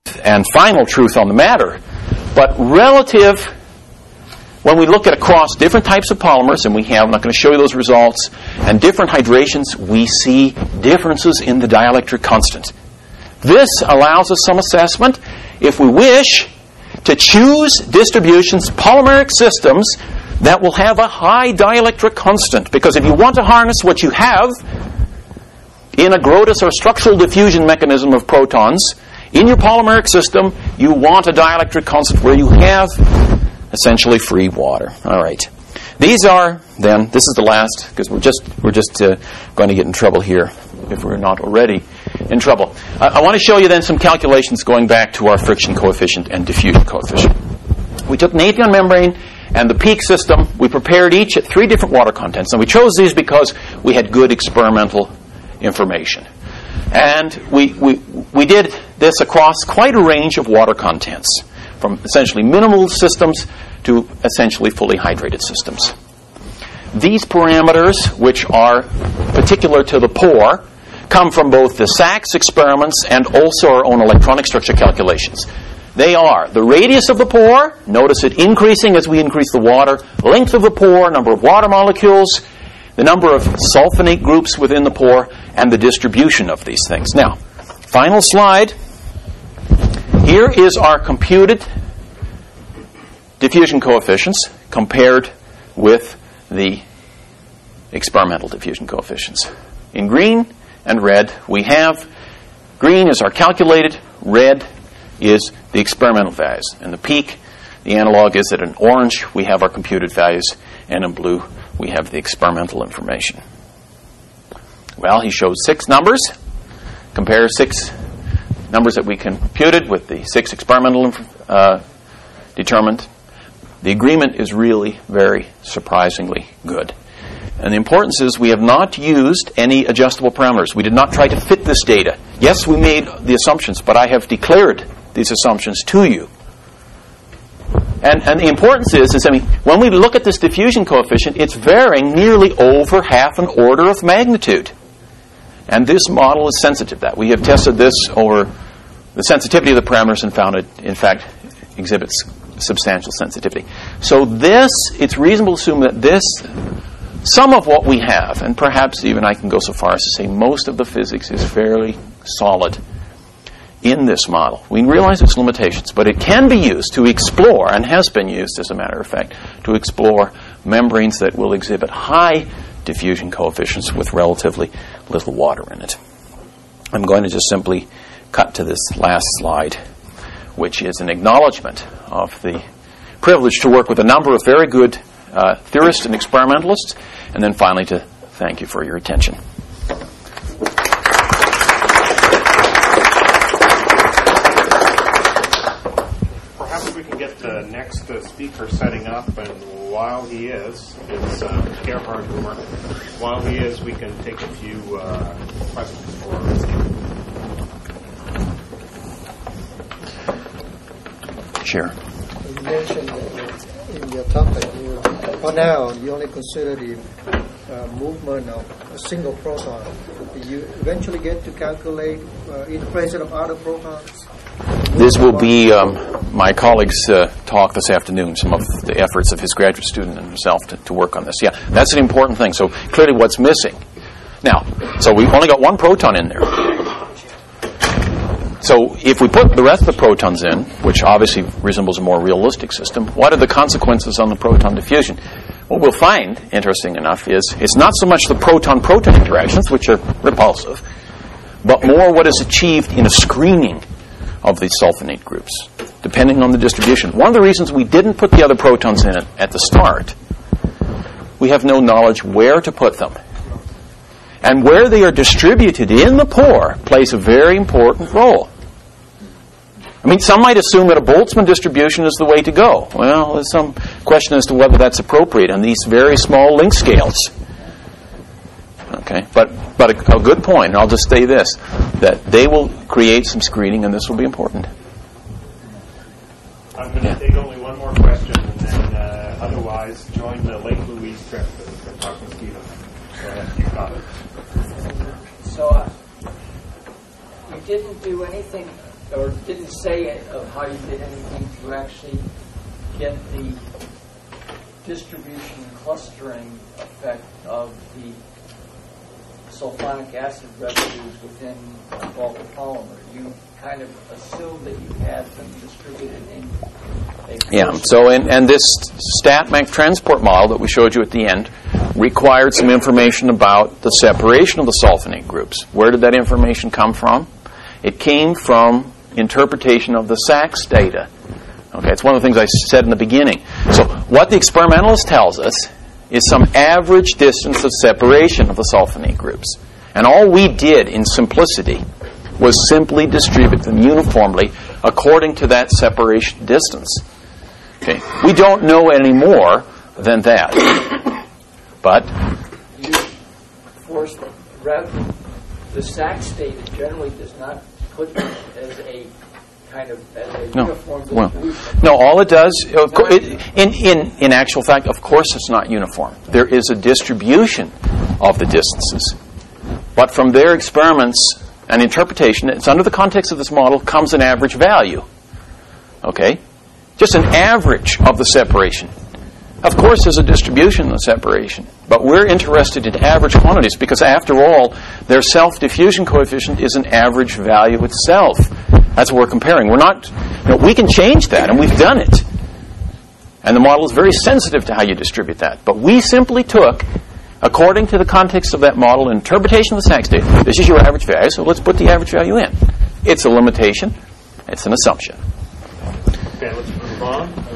and final truth on the matter. But relative, when we look at across different types of polymers, and I'm not going to show you those results, and different hydrations, we see differences in the dielectric constant. This allows us some assessment, if we wish, to choose distributions, polymeric systems, that will have a high dielectric constant. Because if you want to harness what you have in a Grotius or structural diffusion mechanism of protons, in your polymeric system, you want a dielectric constant where you have essentially free water. All right. These are, then, this is the last, because we're just going to get in trouble here if we're not already in trouble. I want to show you then some calculations going back to our friction coefficient and diffusion coefficient. We took Nafion membrane and the peak system. We prepared each at 3 different water contents. And we chose these because we had good experimental information. And we did this across quite a range of water contents, from essentially minimal systems to essentially fully hydrated systems. These parameters, which are particular to the pore, come from both the Sachs experiments and also our own electronic structure calculations. They are the radius of the pore, notice it increasing as we increase the water, length of the pore, number of water molecules, the number of sulfonate groups within the pore, and the distribution of these things. Now, final slide. Here is our computed diffusion coefficients compared with the experimental diffusion coefficients. In green and red, we have green is our calculated, red is the experimental values. And the peak, the analog is that in orange we have our computed values, and in blue we have the experimental information. Well, he shows 6 numbers, compares 6 numbers that we computed with the 6 experimental determined. The agreement is really very surprisingly good. And the importance is we have not used any adjustable parameters. We did not try to fit this data. Yes, we made the assumptions, but I have declared these assumptions to you. And the importance is, when we look at this diffusion coefficient, it's varying nearly over half an order of magnitude. And this model is sensitive to that. We have tested this over the sensitivity of the parameters and found it, in fact, exhibits substantial sensitivity. So it's reasonable to assume that some of what we have, and perhaps even I can go so far as to say most of the physics is fairly solid in this model. We realize its limitations, but it can be used to explore, and has been used, as a matter of fact, to explore membranes that will exhibit high diffusion coefficients with relatively little water in it. I'm going to just simply cut to this last slide, which is an acknowledgement of the privilege to work with a number of very good theorists and experimentalists, and then finally to thank you for your attention. Perhaps we can get the next speaker setting up, and while he is Gerhard Humer. While he is, we can take a few questions for Sure. You mentioned in your topic, for now, you only consider the movement of a single proton. Do you eventually get to calculate in presence of other protons? This will be my colleague's talk this afternoon, some of the efforts of his graduate student and himself to work on this. Yeah, that's an important thing. So clearly what's missing. Now, so we've only got one proton in there. So if we put the rest of the protons in, which obviously resembles a more realistic system, what are the consequences on the proton diffusion? What we'll find, interesting enough, is it's not so much the proton-proton interactions, which are repulsive, but more what is achieved in a screening of these sulfonate groups, depending on the distribution. One of the reasons we didn't put the other protons in it at the start, we have no knowledge where to put them. And where they are distributed in the pore plays a very important role. I mean, some might assume that a Boltzmann distribution is the way to go. Well, there's some question as to whether that's appropriate on these very small length scales. Okay, but a good point, and I'll just say this, that they will create some screening, and this will be important. I'm going to take only one more question, and then otherwise join the Lake Louise trip and talk with Stephen. Go ahead, you got it. So you didn't do anything or didn't say of how you did anything to actually get the distribution and clustering effect of the sulfonic acid residues within a bulk polymer. You kind of assumed that you had them distributed in a Yeah, so and this StatMech transport model that we showed you at the end required some information about the separation of the sulfonate groups. Where did that information come from? It came from interpretation of the Sachs data. Okay, it's one of the things I said in the beginning. So what the experimentalist tells us is some average distance of separation of the sulfonate groups. And all we did in simplicity was simply distribute them uniformly according to that separation distance. Okay, we don't know any more than that. But you force the Sachs data generally does not put them as a kind of as a uniform distribution. No, all it does, in actual fact, of course it's not uniform. There is a distribution of the distances. But from their experiments and interpretation, it's under the context of this model, comes an average value. Okay? Just an average of the separation. Of course there's a distribution in the separation, but we're interested in average quantities because after all, their self-diffusion coefficient is an average value itself. That's what we're comparing. We're not, we can change that, and we've done it. And the model is very sensitive to how you distribute that. But we simply took, according to the context of that model, interpretation of the Sachs data, this is your average value, so let's put the average value in. It's a limitation. It's an assumption. Okay, let's move on.